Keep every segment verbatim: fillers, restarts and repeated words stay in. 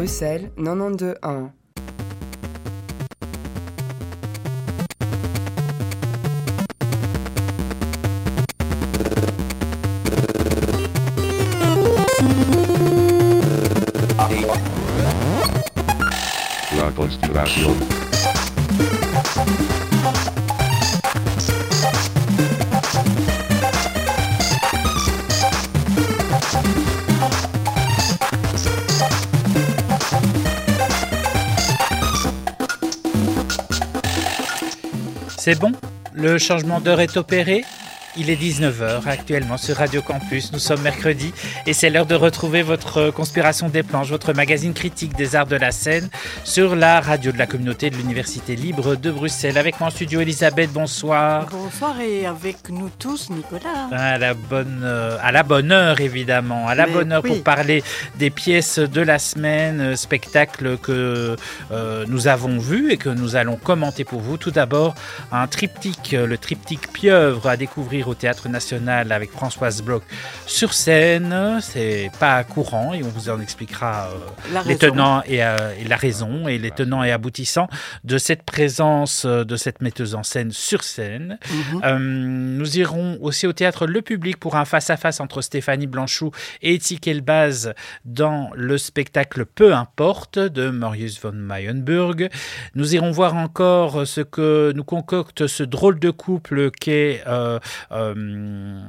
Bruxelles quatre-vingt-douze un. La Constellation. C'est bon, le changement d'heure est opéré. Il est dix-neuf heures actuellement sur Radio Campus. Nous sommes mercredi et c'est l'heure de retrouver votre Conspiration des planches, votre magazine critique des arts de la scène sur la radio de la communauté de l'Université libre de Bruxelles. Avec moi en studio, Elisabeth, bonsoir. Bonsoir et avec nous tous, Nicolas. À la bonne, euh, à la bonne heure, évidemment. À la Mais bonne heure oui. Pour parler des pièces de la semaine, spectacles que euh, nous avons vus et que nous allons commenter pour vous. Tout d'abord, un triptyque, le triptyque Pieuvre à découvrir au Théâtre National avec Françoise Bloch sur scène. C'est pas courant et on vous en expliquera euh, les tenants et, euh, et la raison et les tenants et aboutissants de cette présence de cette metteuse en scène sur scène. Mm-hmm. Euh, nous irons aussi au Théâtre Le Public pour un face-à-face entre Stéphanie Blanchou et Éthique Elbaz dans le spectacle Peu importe de Marius von Mayenburg. Nous irons voir encore ce que nous concocte ce drôle de couple qu'est euh, Euh,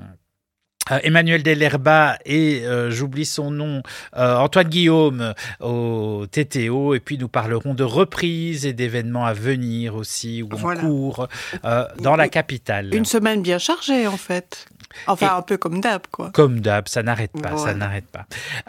Emmanuel Dellerba et euh, j'oublie son nom, euh, Antoine Guillaume au T T O, et puis nous parlerons de reprises et d'événements à venir aussi ou voilà. en cours euh, dans la capitale. Une semaine bien chargée en fait. Enfin, et un peu comme d'hab, quoi. Comme d'hab, ça n'arrête pas, voilà. ça n'arrête pas.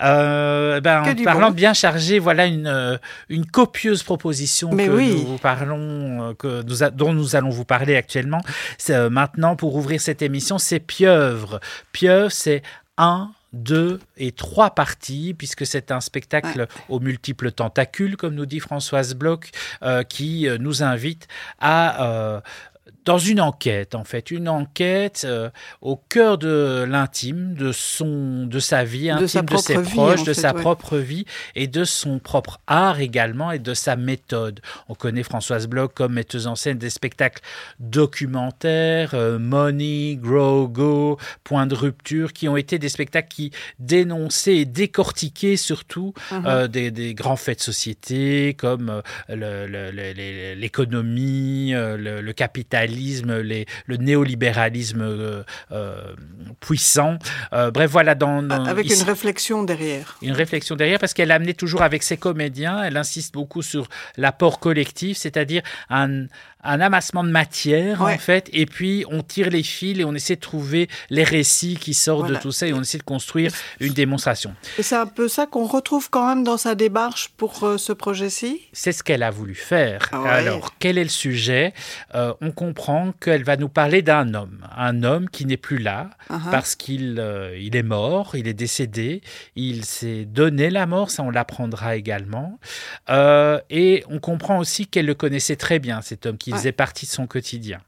Euh, ben, en parlant bon. de bien chargé, voilà une, une copieuse proposition Mais que oui. nous parlons, que nous a, dont nous allons vous parler actuellement. C'est, euh, maintenant, pour ouvrir cette émission, c'est Pieuvre. Pieuvre, c'est un, deux et trois parties, puisque c'est un spectacle ouais. aux multiples tentacules, comme nous dit Françoise Bloch, euh, qui nous invite à... Euh, dans une enquête, en fait, une enquête euh, au cœur de l'intime, de son, de sa vie intime, de, sa de ses vie, proches, de fait, sa ouais. propre vie et de son propre art également et de sa méthode. On connaît Françoise Bloch comme metteuse en scène des spectacles documentaires, euh, Money, Grow, Go, Point de rupture, qui ont été des spectacles qui dénonçaient et décortiquaient surtout uh-huh. euh, des, des grands faits de société comme euh, le, le, le, l'économie, euh, le, le capitalisme, Les, le néolibéralisme euh, euh, puissant. Euh, bref, voilà. Dans, dans, avec ici, une réflexion derrière. Une réflexion derrière, parce qu'elle amenait toujours avec ses comédiens, elle insiste beaucoup sur l'apport collectif, c'est-à-dire un, un amassement de matière, ouais. en fait, et puis on tire les fils et on essaie de trouver les récits qui sortent voilà. de tout ça et on essaie de construire une démonstration. Et c'est un peu ça qu'on retrouve quand même dans sa démarche pour euh, ce projet-ci ? C'est ce qu'elle a voulu faire. Ah ouais. Alors, quel est le sujet ? euh, On comprend qu'elle va nous parler d'un homme, un homme qui n'est plus là uh-huh. parce qu'il euh, il est mort, il est décédé, il s'est donné la mort, ça on l'apprendra également. Euh, et on comprend aussi qu'elle le connaissait très bien, cet homme, qui ouais. faisait partie de son quotidien.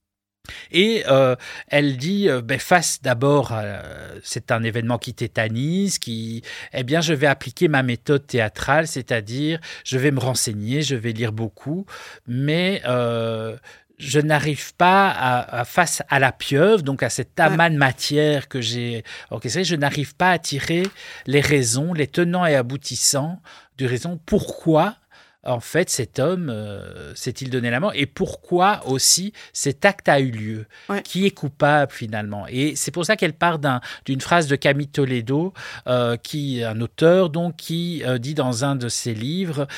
Et euh, elle dit, euh, ben, face d'abord, euh, c'est un événement qui tétanise, qui, eh bien, je vais appliquer ma méthode théâtrale, c'est-à-dire, je vais me renseigner, je vais lire beaucoup, mais euh, je n'arrive pas à, à, face à la pieuvre, donc à cet amas de matière que j'ai orchestré, je n'arrive pas à tirer les raisons, les tenants et aboutissants de raison pourquoi en fait, cet homme euh, s'est-il donné la mort et pourquoi aussi cet acte a eu lieu, ouais. qui est coupable finalement. Et c'est pour ça qu'elle part d'un, d'une phrase de Camille Toledo, euh, qui, un auteur donc, qui euh, dit dans un de ses livres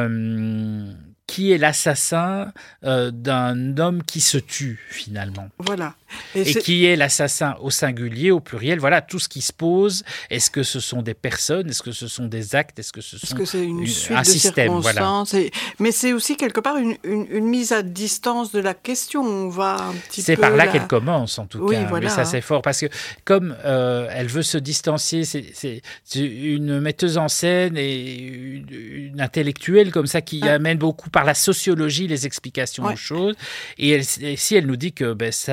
euh, qui est l'assassin euh, d'un homme qui se tue finalement. Voilà. Et, et qui est l'assassin au singulier, au pluriel. Voilà tout ce qui se pose. Est-ce que ce sont des personnes ? Est-ce que ce sont des actes ? Est-ce que ce sont Est-ce que c'est une, une suite un de système ? circonstances Voilà. et... Mais c'est aussi quelque part une, une, une mise à distance de la question. On va un petit c'est peu par là la... qu'elle commence en tout oui, cas. Voilà. Mais ça c'est fort parce que comme euh, elle veut se distancier, c'est, c'est, c'est une metteuse en scène et une, une intellectuelle comme ça qui ah. amène beaucoup par la sociologie les explications ouais. aux choses. Et, elle, et si elle nous dit que ben, ça ne l'a pas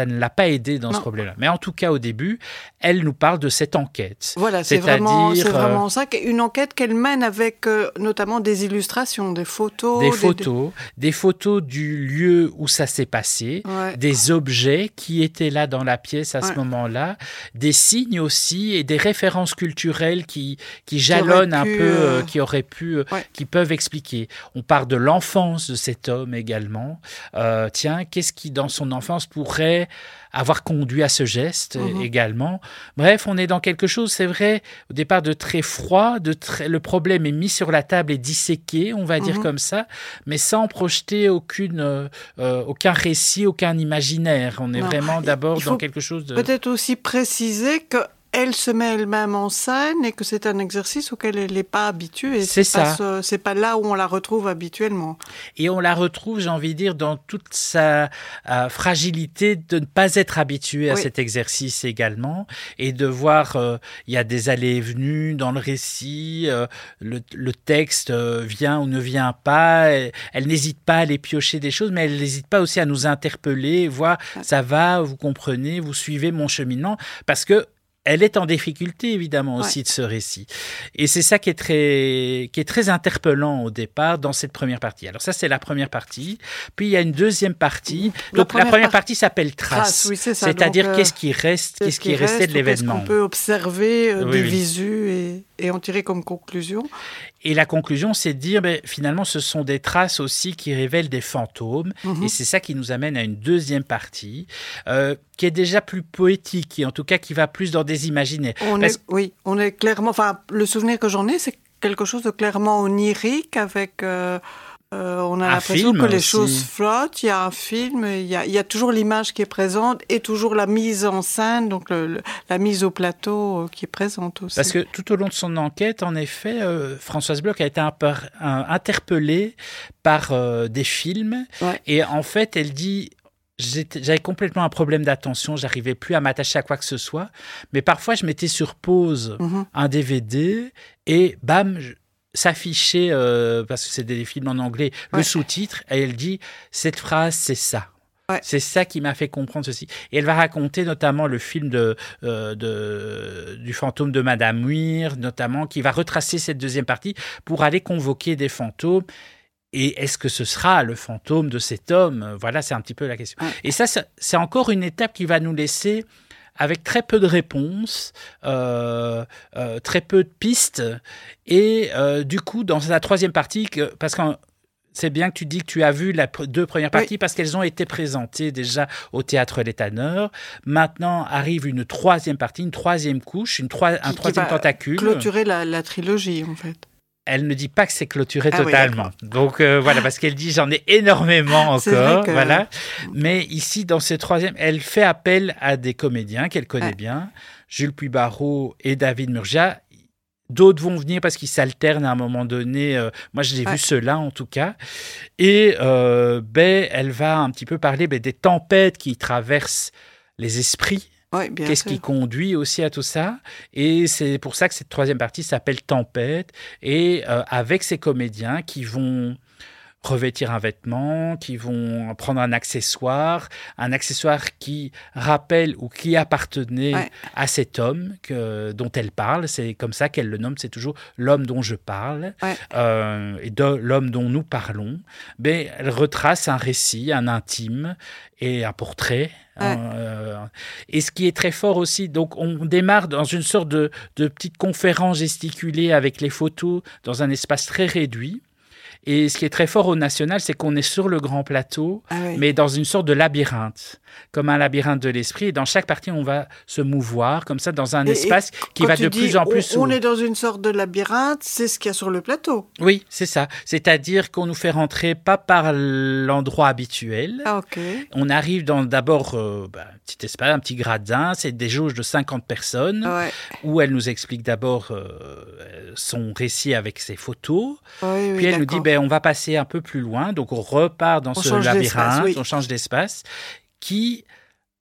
pas aider dans non. ce problème-là. Mais en tout cas, au début, elle nous parle de cette enquête. Voilà, c'est vraiment, c'est vraiment ça, une enquête qu'elle mène avec euh, notamment des illustrations, des photos. Des des, photos, des... des photos du lieu où ça s'est passé, ouais. des objets qui étaient là dans la pièce à ouais. ce moment-là, des signes aussi et des références culturelles qui, qui jalonnent un pu, peu, euh... qui auraient pu, ouais. qui peuvent expliquer. On parle de l'enfance de cet homme également. Euh, tiens, qu'est-ce qui, dans son enfance, pourrait avoir conduit à ce geste mmh. également. Bref, on est dans quelque chose, c'est vrai, au départ de très froid, de très... le problème est mis sur la table et disséqué, on va mmh. dire comme ça, mais sans projeter aucune, euh, euh, aucun récit, aucun imaginaire. On est non. vraiment d'abord dans quelque chose de... Peut-être aussi préciser que elle se met elle-même en scène et que c'est un exercice auquel elle n'est pas habituée. C'est, c'est ça. Pas ce, c'est pas là où on la retrouve habituellement. Et on la retrouve, j'ai envie de dire, dans toute sa euh, fragilité de ne pas être habituée à oui. cet exercice également et de voir, il euh, y a des allées et venues dans le récit, euh, le, le texte euh, vient ou ne vient pas, elle, elle n'hésite pas à aller piocher des choses, mais elle n'hésite pas aussi à nous interpeller, voir, ouais. ça va, vous comprenez, vous suivez mon cheminement, parce que elle est en difficulté, évidemment, aussi ouais. de ce récit. Et c'est ça qui est, très, qui est très interpellant au départ dans cette première partie. Alors ça, c'est la première partie. Puis, il y a une deuxième partie. La Donc, première la première par... partie s'appelle Traces. Trace, oui, c'est ça. C'est-à-dire, Donc, euh, qu'est-ce qui reste, qu'est-ce qui est resté reste, de l'événement. Qu'est-ce qu'on peut observer euh, oui, des oui. visus et, et en tirer comme conclusion. Et la conclusion, c'est de dire, ben, finalement, ce sont des traces aussi qui révèlent des fantômes. Mm-hmm. Et c'est ça qui nous amène à une deuxième partie, euh, qui est déjà plus poétique, et en tout cas qui va plus dans des imaginaires. On Parce... est, oui, on est clairement... Enfin, le souvenir que j'en ai, c'est quelque chose de clairement onirique, avec... Euh... Euh, on a un l'impression que les aussi. choses flottent, il y a un film, il y a, il y a toujours l'image qui est présente et toujours la mise en scène, donc le, le, la mise au plateau euh, qui est présente aussi. Parce que tout au long de son enquête, en effet, euh, Françoise Bloch a été un peu, un, interpellée par euh, des films ouais. et en fait, elle dit... J'étais, j'avais complètement un problème d'attention, j'arrivais plus à m'attacher à quoi que ce soit, mais parfois je mettais sur pause mm-hmm. un D V D et bam... Je, s'afficher, euh, parce que c'est des films en anglais, ouais. le sous-titre, et elle dit « cette phrase, c'est ça ». Ouais. C'est ça qui m'a fait comprendre ceci. Et elle va raconter notamment le film de, euh, de, du fantôme de Madame Muir, notamment, qui va retracer cette deuxième partie pour aller convoquer des fantômes. Et est-ce que ce sera le fantôme de cet homme ? Voilà, c'est un petit peu la question. Ouais. Et ça, c'est encore une étape qui va nous laisser... avec très peu de réponses, euh, euh, très peu de pistes. Et euh, du coup, dans la troisième partie, que, parce que c'est bien que tu dis que tu as vu les deux premières parties oui. parce qu'elles ont été présentées déjà au Théâtre Les Tanneurs. Maintenant arrive une troisième partie, une troisième couche, une troi- un qui, troisième qui va tentacule. Clôturer la, la trilogie, en fait. Elle ne dit pas que c'est clôturé ah totalement. Oui, Donc euh, voilà, parce qu'elle dit j'en ai énormément encore, que... voilà. Mais ici, dans ce troisième, elle fait appel à des comédiens qu'elle connaît ouais. bien, Jules Puybarreau et David Murgia. D'autres vont venir parce qu'ils s'alternent à un moment donné. Euh, moi, je l'ai ouais. vu ceux-là, en tout cas. Et euh, ben, elle va un petit peu parler ben, des tempêtes qui traversent les esprits. Oui, Qu'est-ce sûr. qui conduit aussi à tout ça? Et c'est pour ça que cette troisième partie s'appelle Tempête, et euh, avec ces comédiens qui vont revêtir un vêtement, qui vont prendre un accessoire, un accessoire qui rappelle ou qui appartenait ouais. à cet homme que, dont elle parle. C'est comme ça qu'elle le nomme, c'est toujours l'homme dont je parle, ouais. euh, et de l'homme dont nous parlons. Mais elle retrace un récit, un intime et un portrait. Ouais. Euh, et ce qui est très fort aussi, donc on démarre dans une sorte de, de petite conférence gesticulée avec les photos dans un espace très réduit. Et ce qui est très fort au National, c'est qu'on est sur le grand plateau, ah oui. mais dans une sorte de labyrinthe, comme un labyrinthe de l'esprit. Et dans chaque partie, on va se mouvoir comme ça dans un et, et espace qui va de dis, plus en plus... On, on est dans une sorte de labyrinthe, c'est ce qu'il y a sur le plateau. Oui, c'est ça. C'est-à-dire qu'on nous fait rentrer pas par l'endroit habituel. Ah, okay. On arrive dans d'abord euh, bah, un petit espace, un petit gradin, c'est des jauges de cinquante personnes, ouais. où elle nous explique d'abord euh, son récit avec ses photos. Oui, oui, puis elle d'accord. nous dit, ben, on va passer un peu plus loin, donc on repart dans on ce labyrinthe, oui. on change d'espace, qui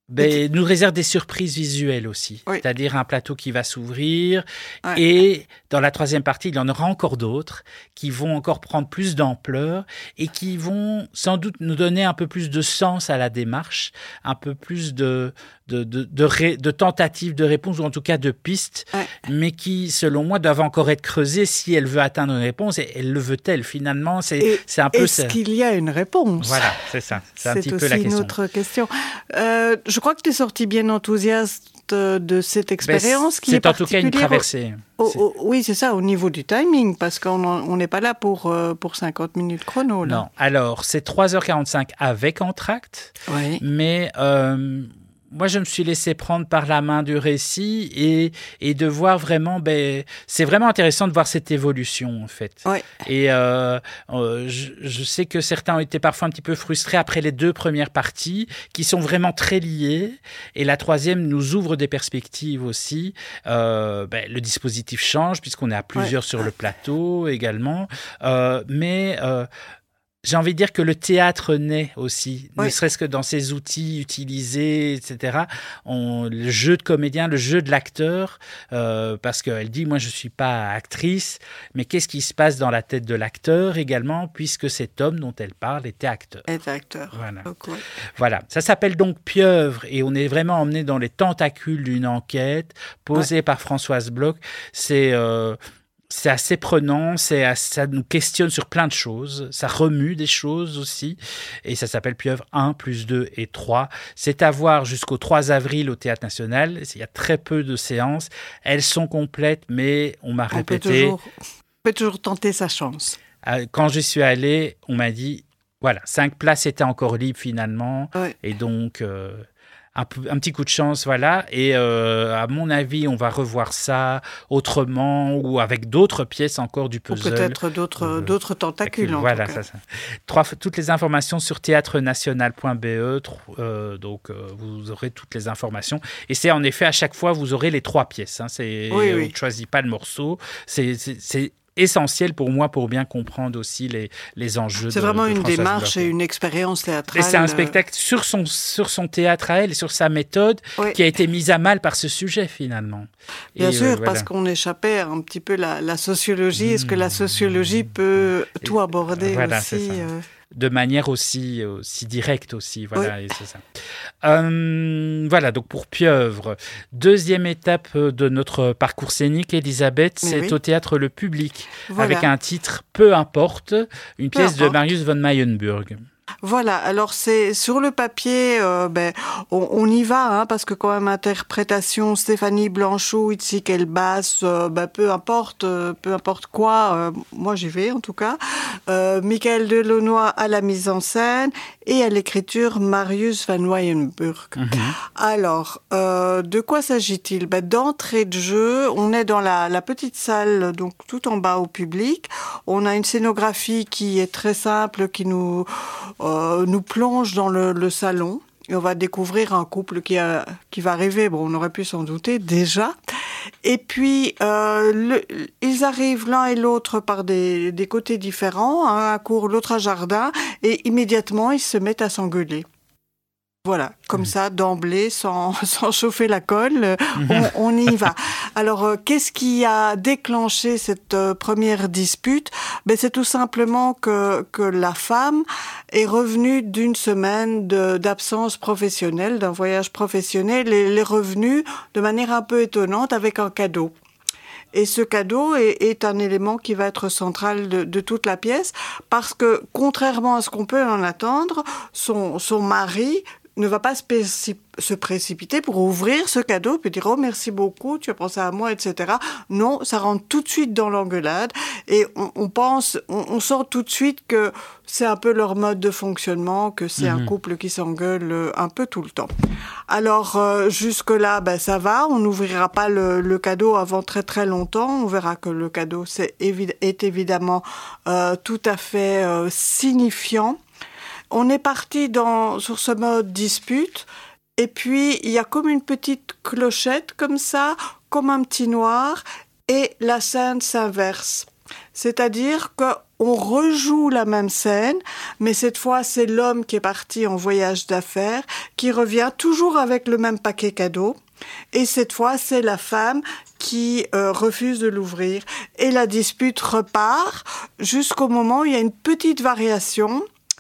Ben, nous réserve des surprises visuelles aussi, oui. C'est-à-dire un plateau qui va s'ouvrir ouais. et dans la troisième partie, il y en aura encore d'autres qui vont encore prendre plus d'ampleur et qui vont sans doute nous donner un peu plus de sens à la démarche, un peu plus de, de, de, de, ré, de tentatives de réponse ou en tout cas de pistes, ouais. mais qui, selon moi, doivent encore être creusées si elle veut atteindre une réponse et elle le veut-elle finalement. C'est, et, c'est un peu est-ce ça. qu'il y a une réponse? Voilà, c'est ça. C'est, c'est un petit aussi peu la question. une autre question. Euh, je crois que tu es sorti bien enthousiaste de cette expérience ben, qui c'est est en tout cas une traversée. Au, au, oui, c'est ça, au niveau du timing, parce qu'on n'est pas là pour, euh, pour cinquante minutes chrono. Là. Non, alors c'est trois heures quarante-cinq avec entracte, oui. mais euh, moi je me suis laissé prendre par la main du récit et, et de voir vraiment, ben, c'est vraiment intéressant de voir cette évolution en fait. Oui. Et euh, euh, je, je sais que certains ont été parfois un petit peu frustrés après les deux premières parties qui sont vraiment très liées et la troisième nous ouvre des perspectives aussi. Euh, ben, le dispositif change puisqu'on est à plusieurs oui. sur le plateau également, euh, mais euh, j'ai envie de dire que le théâtre naît aussi, oui. ne serait-ce que dans ses outils utilisés, et cetera. On, le jeu de comédien, le jeu de l'acteur, euh, parce qu'elle dit, moi je ne suis pas actrice, mais qu'est-ce qui se passe dans la tête de l'acteur également, puisque cet homme dont elle parle était acteur. Est acteur. Voilà. Okay. Voilà. Ça s'appelle donc Pieuvre, et on est vraiment emmené dans les tentacules d'une enquête posée ouais. par Françoise Bloch. C'est... Euh, C'est assez prenant, c'est, ça nous questionne sur plein de choses, ça remue des choses aussi, et ça s'appelle Pieuvre un, plus deux et trois. C'est à voir jusqu'au trois avril au Théâtre National, il y a très peu de séances, elles sont complètes, mais on m'a on répété... Peut toujours, on peut toujours tenter sa chance. Quand je suis allé, on m'a dit, voilà, cinq places étaient encore libres finalement, ouais. et donc... Euh, Un, un petit coup de chance, voilà. Et euh, à mon avis, on va revoir ça autrement ou avec d'autres pièces encore du puzzle. Ou peut-être d'autres, euh, d'autres tentacules. En voilà, tout cas. ça, ça. Trois, toutes les informations sur théâtre national point b e. Euh, donc, euh, vous aurez toutes les informations. Et c'est en effet, à chaque fois, vous aurez les trois pièces. Hein. C'est, oui, on oui. ne choisit pas le morceau. C'est... c'est, c'est essentiel pour moi pour bien comprendre aussi les, les enjeux. C'est de, vraiment de une Françoise démarche Bloch. Et une expérience théâtrale. Et c'est un spectacle sur son, sur son théâtre à elle et sur sa méthode oui. qui a été mise à mal par ce sujet finalement. Bien et sûr, euh, voilà. parce qu'on échappait un petit peu la, la sociologie. Est-ce que la sociologie peut et, tout aborder voilà, aussi euh... de manière aussi, aussi directe aussi, voilà, oui. et c'est ça. Euh, voilà, donc pour Pieuvre, deuxième étape de notre parcours scénique, Elisabeth, Mais c'est oui. au Théâtre Le Public, voilà. avec un titre Peu importe, une Peu pièce importe. de Marius von Mayenburg. Voilà, alors c'est sur le papier, euh, ben, on, on y va, hein, parce que quand même interprétation Stéphanie Blanchot, Itzik Elbaz, euh, ben, peu importe, euh, peu importe quoi, euh, moi j'y vais en tout cas. Euh, Michael Delaunoy à la mise en scène et à l'écriture Marius van Wayenburg. Mm-hmm. Alors, euh, de quoi s'agit-il ? Ben, d'entrée de jeu, on est dans la, la petite salle, donc tout en bas au public. On a une scénographie qui est très simple, qui nous Euh, nous plonge dans le, le salon et on va découvrir un couple qui, a, qui va arriver. Bon, on aurait pu s'en douter déjà. Et puis, euh, le, ils arrivent l'un et l'autre par des, des côtés différents, un à cour, l'autre à jardin, et immédiatement, ils se mettent à s'engueuler. Voilà, comme mmh. ça, d'emblée, sans, sans chauffer la colle, on, on y va. Alors, euh, qu'est-ce qui a déclenché cette euh, première dispute ? Ben, c'est tout simplement que, que la femme est revenue d'une semaine de, d'absence professionnelle, d'un voyage professionnel, et elle est revenue de manière un peu étonnante avec un cadeau. Et ce cadeau est, est un élément qui va être central de, de toute la pièce, parce que, contrairement à ce qu'on peut en attendre, son, son mari ne va pas se, précip- se précipiter pour ouvrir ce cadeau, puis dire « Oh, merci beaucoup, tu as pensé à moi, et cetera » Non, ça rentre tout de suite dans l'engueulade, et on, on pense, on, on sent tout de suite que c'est un peu leur mode de fonctionnement, que c'est mmh. un couple qui s'engueule un peu tout le temps. Alors, euh, jusque-là, ben, ça va, on n'ouvrira pas le, le cadeau avant très très longtemps, on verra que le cadeau c'est évi- est évidemment euh, tout à fait euh, signifiant. On est parti dans, sur ce mode dispute, et puis il y a comme une petite clochette comme ça, comme un petit noir, et la scène s'inverse. C'est-à-dire qu'on rejoue la même scène, mais cette fois, c'est l'homme qui est parti en voyage d'affaires, qui revient toujours avec le même paquet cadeau. Et cette fois, c'est la femme qui euh, refuse de l'ouvrir. Et la dispute repart jusqu'au moment où il y a une petite variation.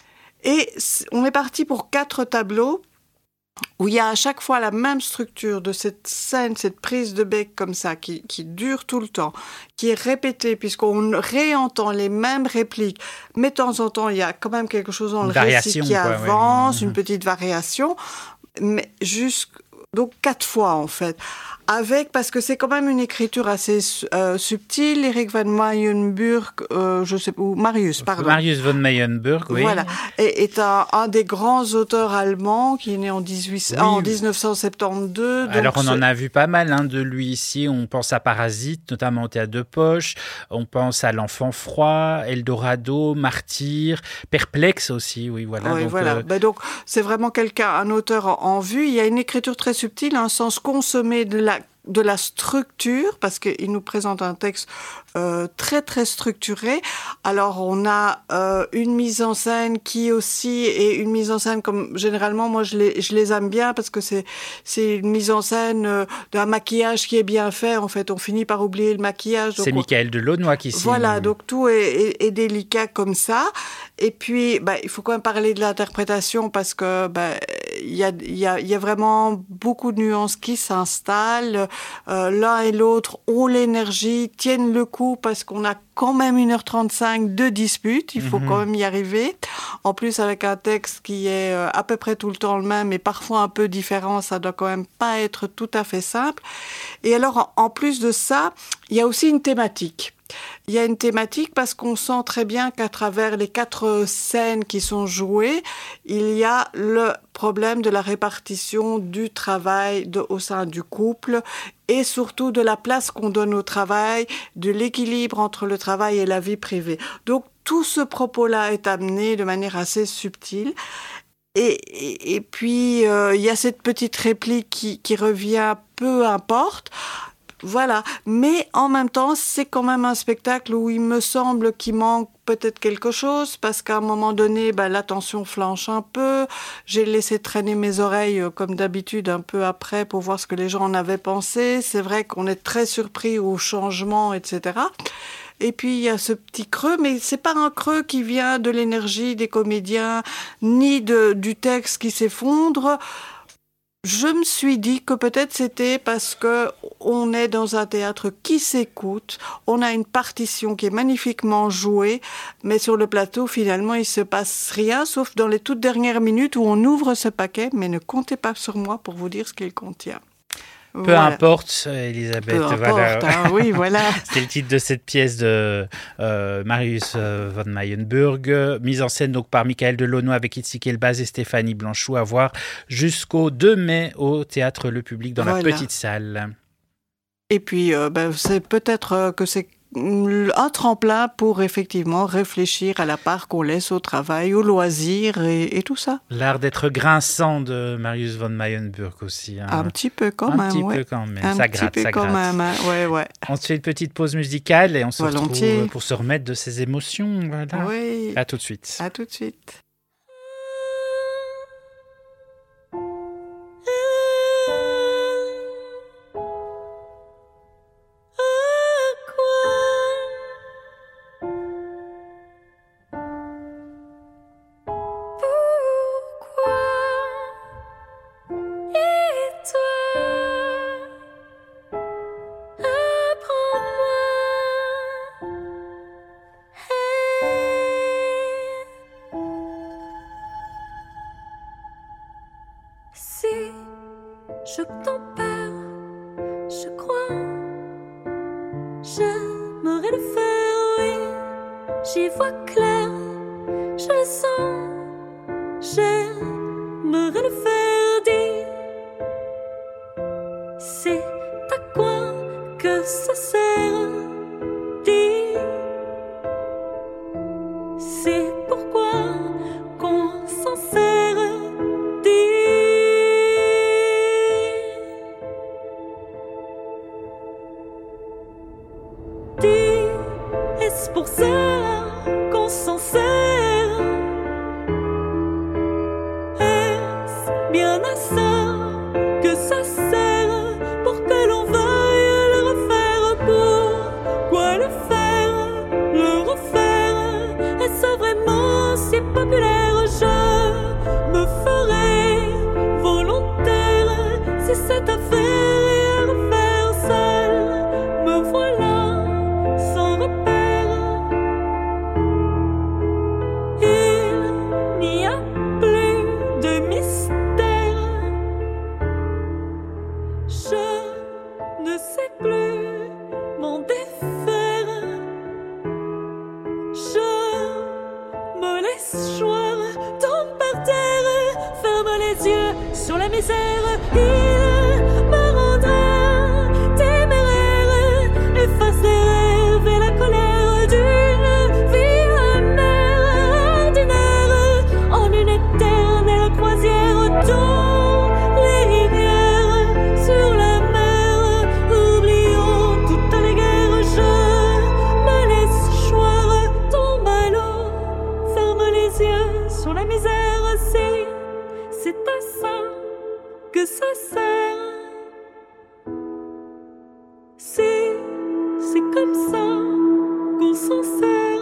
Et on est parti pour quatre tableaux où il y a à chaque fois la même structure de cette scène, cette prise de bec comme ça, qui, qui dure tout le temps, qui est répétée, puisqu'on réentend les mêmes répliques, mais de temps en temps, il y a quand même quelque chose dans le récit qui quoi, avance, ouais. Une petite variation, mais jusqu'... donc quatre fois en fait. Avec, parce que c'est quand même une écriture assez euh, subtile. Eric van Mayenburg, euh, je sais pas, ou Marius, pardon. Marius von Mayenburg, oui. Voilà, et, est un, un des grands auteurs allemands qui est né en, dix-huit, oui. en dix-neuf cent soixante-douze. Alors on ce... en a vu pas mal hein, de lui ici. On pense à Parasite, notamment au Théâtre de Poche. On pense à L'Enfant froid, Eldorado, Martyr, Perplexe aussi, oui, voilà. Oui, donc, voilà. euh... Ben donc c'est vraiment quelqu'un, un auteur en, en vue. Il y a une écriture très subtile, un sens consommé de la de la structure, parce qu'il nous présente un texte euh, très très structuré. Alors on a euh, une mise en scène qui aussi est une mise en scène comme généralement moi je les je les aime bien parce que c'est c'est une mise en scène euh, d'un maquillage qui est bien fait. En fait, on finit par oublier le maquillage. C'est on... Michael Delaunoy qui signe. Voilà, donc tout est, est, est délicat comme ça. Et puis, bah, il faut quand même parler de l'interprétation parce que bah, il y a il y a il y a vraiment beaucoup de nuances qui s'installent. Euh, l'un et l'autre ont l'énergie, tiennent le coup parce qu'on a quand même une heure trente-cinq de dispute, il faut mmh. quand même y arriver. En plus, avec un texte qui est à peu près tout le temps le même et parfois un peu différent, ça doit quand même pas être tout à fait simple. Et alors, en plus de ça, il y a aussi une thématique. Il y a une thématique parce qu'on sent très bien qu'à travers les quatre scènes qui sont jouées, il y a le problème de la répartition du travail de, au sein du couple et surtout de la place qu'on donne au travail, de l'équilibre entre le travail et la vie privée. Donc tout ce propos-là est amené de manière assez subtile. Et, et, et puis, euh, il y a cette petite réplique qui, qui revient, peu importe. Voilà, mais en même temps, c'est quand même un spectacle où il me semble qu'il manque peut-être quelque chose, parce qu'à un moment donné, ben, l'attention flanche un peu. J'ai laissé traîner mes oreilles, comme d'habitude, un peu après, pour voir ce que les gens en avaient pensé. C'est vrai qu'on est très surpris au changement, et cetera. Et puis, il y a ce petit creux, mais c'est pas un creux qui vient de l'énergie des comédiens, ni de, du texte qui s'effondre. Je me suis dit que peut-être c'était parce que on est dans un théâtre qui s'écoute, on a une partition qui est magnifiquement jouée, mais sur le plateau, finalement, il se passe rien, sauf dans les toutes dernières minutes où on ouvre ce paquet, mais ne comptez pas sur moi pour vous dire ce qu'il contient. Peu voilà. importe, Elisabeth. Peu importe, voilà. hein, oui, voilà. C'est le titre de cette pièce de euh, Marius euh, von Mayenburg, mise en scène donc par Michael Delaunoy avec Itzik Elbaz et Stéphanie Blanchou, à voir jusqu'au deux mai au Théâtre Le Public dans voilà. la petite salle. Et puis, euh, ben, c'est peut-être euh, que c'est un tremplin pour effectivement réfléchir à la part qu'on laisse au travail, au loisir et, et tout ça. L'art d'être grinçant de Marius von Mayenburg aussi. Hein. Un petit peu quand un même. Un petit ouais. peu quand même. Un ça petit gratte, peu ça quand gratte. même. Hein. Ouais, ouais. On se fait une petite pause musicale et on se Volontiers. retrouve pour se remettre de ses émotions. Voilà. Oui. À tout de suite. À tout de suite. Est-ce est-ce pour ça qu'on s'en sert? Est-ce bien à ça que ça sert pour que l'on veuille le refaire? Pourquoi le faire, le refaire? Est-ce vraiment si populaire? Je me ferai volontaire si cette affaire est à refaire seule. Me voilà sans repère. Il n'y a plus de mystère. Je ne sais plus m'en défaire. Je me laisse choir, tombe par terre, ferme les yeux sur la misère. Il me rendra téméraire, efface les rêves et la colère d'une vie amère, ordinaire, en une éternelle croisière dans les rivières, sur la mer, oublions toutes les guerres. Je me laisse choir, tombe à l'eau, ferme les yeux sur la misère. C'est, c'est à ça que ça sert. C'est, c'est comme ça qu'on s'en sert.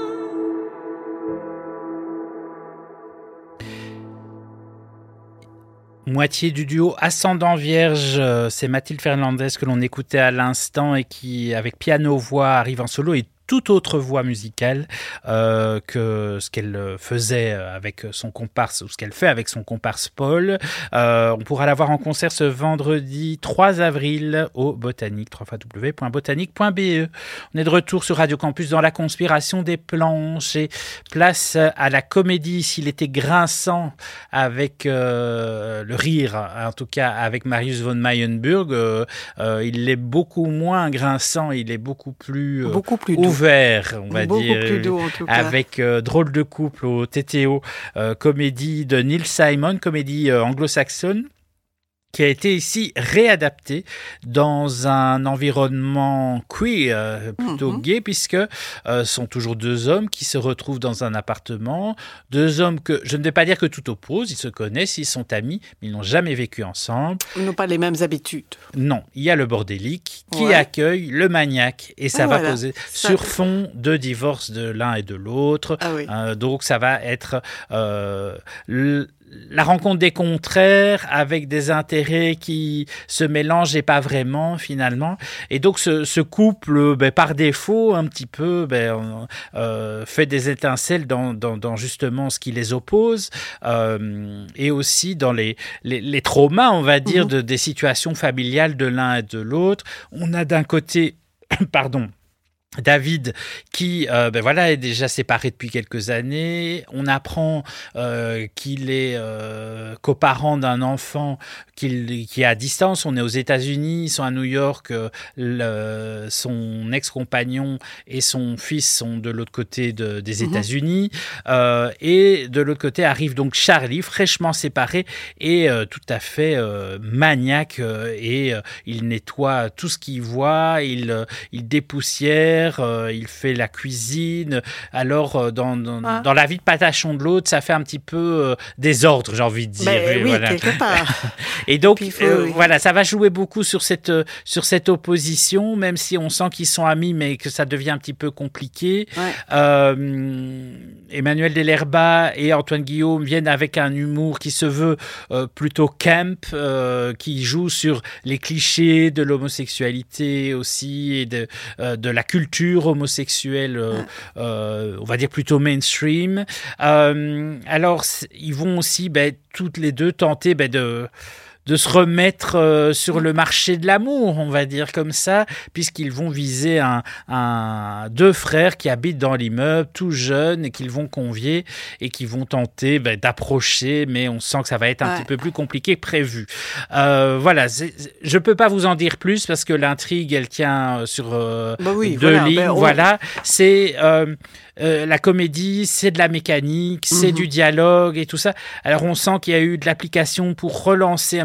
Moitié du duo Ascendant Vierge, c'est Mathilde Fernandez que l'on écoutait à l'instant et qui, avec piano-voix, arrive en solo et toute autre voix musicale euh, que ce qu'elle faisait avec son comparse ou ce qu'elle fait avec son comparse Paul. Euh, on pourra la voir en concert ce vendredi trois avril au Botanique, w w w point botanique point b e. On est de retour sur Radio Campus dans la conspiration des planches et place à la comédie. S'il était grinçant avec euh, le rire, en tout cas avec Marius von Mayenburg, euh, euh, il est beaucoup moins grinçant, il est beaucoup plus, euh, beaucoup plus doux. Ouvert, on va Beaucoup dire, plus doux, en tout cas. avec euh, Drôle de couple au T T O, euh, comédie de Neil Simon, comédie euh, anglo-saxonne, qui a été ici réadapté dans un environnement queer, euh, plutôt mm-hmm. gay, puisque euh, sont toujours deux hommes qui se retrouvent dans un appartement, deux hommes que, je ne vais pas dire que tout oppose, ils se connaissent, ils sont amis, mais ils n'ont jamais vécu ensemble. Ils n'ont pas les mêmes habitudes. Non, il y a le bordélique qui ouais. accueille le maniaque, et ça ah, va voilà. poser ça... sur fond de divorce de l'un et de l'autre, ah, oui. euh, donc ça va être... Euh, le, la rencontre des contraires avec des intérêts qui se mélangent et pas vraiment finalement. Et donc ce, ce couple, ben, par défaut, un petit peu ben, euh, fait des étincelles dans, dans, dans justement ce qui les oppose euh, et aussi dans les, les, les traumas, on va dire, mmh. de, des situations familiales de l'un et de l'autre. On a d'un côté, pardon, David qui euh, ben voilà est déjà séparé depuis quelques années. On apprend euh, qu'il est euh, coparent d'un enfant qu'il, qui est à distance. On est aux États-Unis, ils sont à New York. Euh, le, son ex-compagnon et son fils sont de l'autre côté de, des mmh. États-Unis. Euh, et de l'autre côté arrive donc Charlie, fraîchement séparé et euh, tout à fait euh, maniaque. Euh, et euh, il nettoie tout ce qu'il voit. Il, euh, il dépoussière. Euh, il fait la cuisine. Alors, euh, dans, dans, ah. dans la vie de Patachon de l'autre, ça fait un petit peu euh, désordre, j'ai envie de dire. Ben, oui, voilà. quelque part. Et donc, faut, euh, oui. voilà, ça va jouer beaucoup sur cette, sur cette opposition, même si on sent qu'ils sont amis, mais que ça devient un petit peu compliqué. Ouais. Euh, Emmanuel Delerba et Antoine Guillaume viennent avec un humour qui se veut euh, plutôt camp, euh, qui joue sur les clichés de l'homosexualité aussi et de, euh, de la culture homosexuelle, euh, euh, on va dire plutôt mainstream. Euh, alors, ils vont aussi, ben, toutes les deux, tenter ben, de... de se remettre euh, sur le marché de l'amour, on va dire comme ça, puisqu'ils vont viser un, un, deux frères qui habitent dans l'immeuble, tout jeunes, et qu'ils vont convier et qui vont tenter ben, d'approcher, mais on sent que ça va être un ouais. petit peu plus compliqué que prévu. Euh, voilà, c'est, je ne peux pas vous en dire plus parce que l'intrigue, elle tient sur euh, bah oui, deux voilà, lignes. ben on... Voilà, c'est... Euh, Euh, la comédie, c'est de la mécanique, c'est mmh. du dialogue et tout ça. Alors on sent qu'il y a eu de l'application pour relancer un petit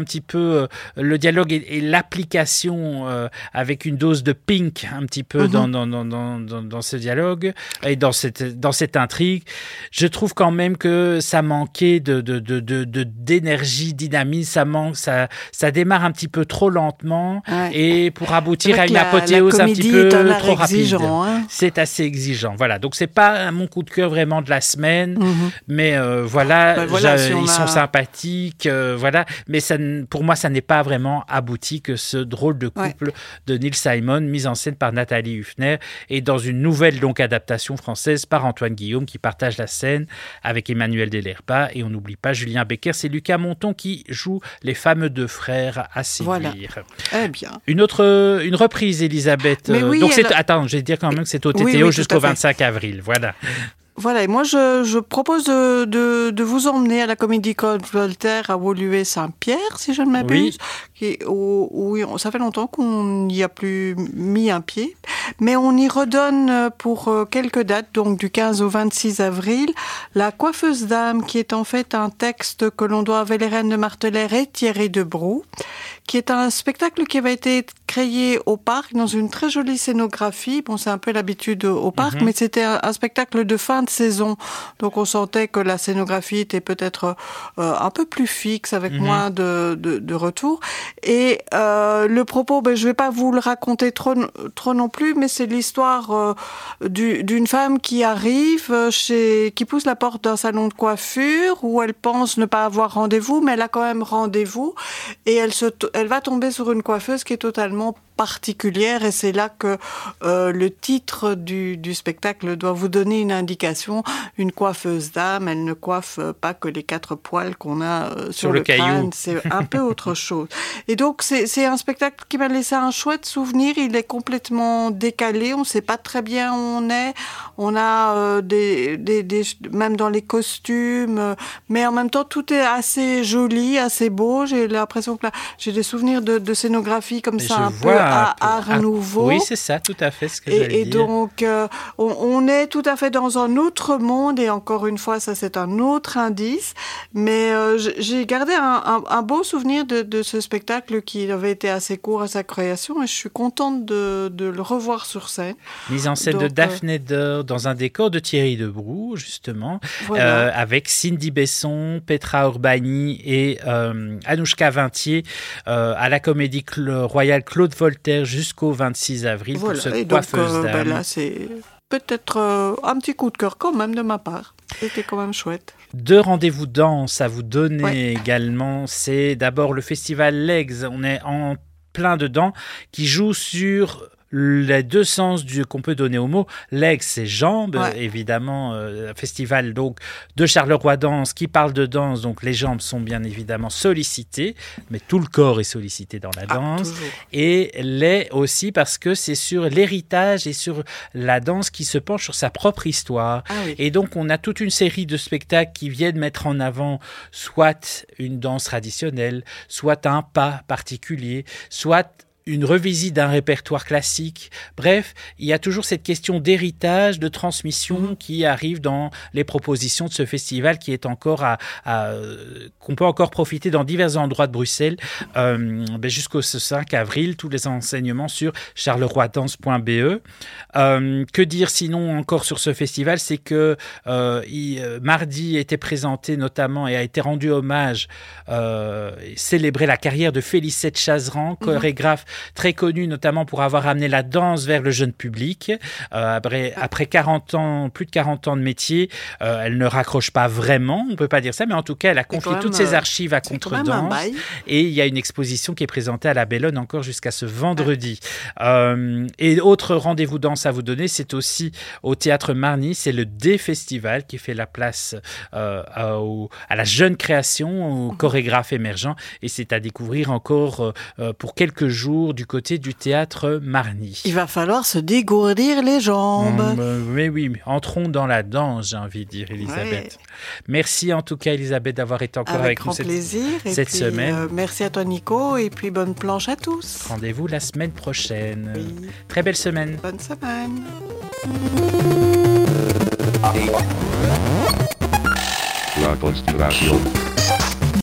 petit peu euh, le dialogue et, et l'application euh, avec une dose de Pink un petit peu mm-hmm. dans, dans, dans, dans, dans, dans ce dialogue et dans cette, dans cette intrigue. Je trouve quand même que ça manquait de, de, de, de, de, d'énergie, dynamisme, ça, manque, ça, ça démarre un petit peu trop lentement ouais. et pour aboutir à une la, apothéose la un petit peu trop rapide. Hein. C'est assez exigeant. Voilà, donc c'est pas mon coup de cœur vraiment de la semaine, mm-hmm. mais euh, voilà, ben voilà si ils a... sont sympathiques, euh, voilà, mais ça, pour moi, ça n'est pas vraiment abouti que ce drôle de couple ouais. de Neil Simon, mis en scène par Nathalie Huffner, et dans une nouvelle donc adaptation française par Antoine Guillaume, qui partage la scène avec Emmanuel Delerpa, et on n'oublie pas Julien Becker, c'est Lucas Monton qui joue les fameux deux frères à séduire. Voilà. Eh bien. Une autre, une reprise, Elisabeth. Mais oui, donc elle... c'est, attends, je vais dire quand même que c'est au T T O oui, oui, jusqu'au vingt-cinq avril. Voilà. Voilà, et moi je, je propose de, de, de vous emmener à la Comédie Claude Voltaire à Woluwe-Saint-Pierre, si je ne m'abuse, oui. qui, où, où ça fait longtemps qu'on n'y a plus mis un pied, mais on y redonne pour quelques dates, donc du quinze au vingt-six avril, La Coiffeuse d'âme, qui est en fait un texte que l'on doit à Valériane de Marteller et Thierry Debroux, qui est un spectacle qui avait été créé au parc dans une très jolie scénographie. Bon, c'est un peu l'habitude au parc, mm-hmm. mais c'était un, un spectacle de fin de saison. Donc, on sentait que la scénographie était peut-être euh, un peu plus fixe, avec mm-hmm. moins de, de, de retours. Et euh, le propos, ben, je vais pas vous le raconter trop, trop non plus, mais c'est l'histoire euh, du, d'une femme qui arrive chez, qui pousse la porte d'un salon de coiffure où elle pense ne pas avoir rendez-vous, mais elle a quand même rendez-vous et elle se elle va tomber sur une coiffeuse qui est totalement particulière, et c'est là que euh, le titre du, du spectacle doit vous donner une indication. Une coiffeuse d'âme, elle ne coiffe pas que les quatre poils qu'on a euh, sur, sur le, le crâne, c'est un peu autre chose. Et donc c'est, c'est un spectacle qui m'a laissé un chouette souvenir. Il est complètement décalé, on ne sait pas très bien où on est. On a euh, des, des, des, même dans les costumes, euh, mais en même temps tout est assez joli, assez beau. J'ai l'impression que là, j'ai des souvenirs de, de scénographie comme Mais ça, un vois... peu à Art Nouveau. Oui, c'est ça, tout à fait ce que et, j'allais et dire. Et donc, euh, on, on est tout à fait dans un autre monde, et encore une fois, ça c'est un autre indice, mais euh, j'ai gardé un, un, un beau souvenir de, de ce spectacle qui avait été assez court à sa création, et je suis contente de, de le revoir sur scène. Mise en scène donc, de Daphné Deur dans un décor de Thierry Debroux, justement, voilà. euh, avec Cindy Besson, Petra Urbani et euh, Anouchka Vintier euh, à la Comédie Cl- Royale Claude Voltaire jusqu'au vingt-six avril voilà. pour cette et coiffeuse donc, euh, d'âme. Ben là, c'est peut-être euh, un petit coup de cœur quand même de ma part. C'était quand même chouette. Deux rendez-vous danse à vous donner ouais. également. C'est d'abord le festival Legs, on est en plein dedans, qui joue sur les deux sens du, qu'on peut donner au mot. Legs, c'est jambes, ouais. évidemment, euh, festival donc de Charleroi Danse qui parle de danse, donc les jambes sont bien évidemment sollicitées, mais tout le corps est sollicité dans la danse. Ah, et les aussi parce que c'est sur l'héritage et sur la danse qui se penche sur sa propre histoire. Ah, oui. Et donc on a toute une série de spectacles qui viennent mettre en avant soit une danse traditionnelle, soit un pas particulier, soit une revisite d'un répertoire classique. Bref, il y a toujours cette question d'héritage, de transmission mmh. qui arrive dans les propositions de ce festival qui est encore à, à euh, qu'on peut encore profiter dans divers endroits de Bruxelles euh, ben jusqu'au cinq avril. Tous les enseignements sur charleroi danse point b e. Euh, que dire sinon encore sur ce festival, c'est que euh, il, euh, mardi était présenté notamment et a été rendu hommage, euh, célébrer la carrière de Félicette Chazeran, chorégraphe mmh. très connue notamment pour avoir amené la danse vers le jeune public. Euh, après, après quarante ans, plus de quarante ans de métier, euh, elle ne raccroche pas vraiment, on ne peut pas dire ça, mais en tout cas, elle a confié toutes ses archives à Contredanse. Et il y a une exposition qui est présentée à la Bellone encore jusqu'à ce vendredi. Ouais. Euh, et autre rendez-vous danse à vous donner, c'est aussi au Théâtre Marny, c'est le D-Festival qui fait la place euh, à, au, à la jeune création, aux chorégraphes émergents. Et c'est à découvrir encore euh, pour quelques jours du côté du Théâtre Marny. Il va falloir se dégourdir les jambes. Mmh, mais oui, entrons dans la danse, j'ai envie de dire, Elisabeth. Ouais. Merci en tout cas, Elisabeth, d'avoir été encore avec, avec nous cette, plaisir. cette puis, semaine. Euh, merci à toi, Nico, et puis bonne planche à tous. Rendez-vous la semaine prochaine. Oui. Très belle semaine. Bonne semaine. La Constellation.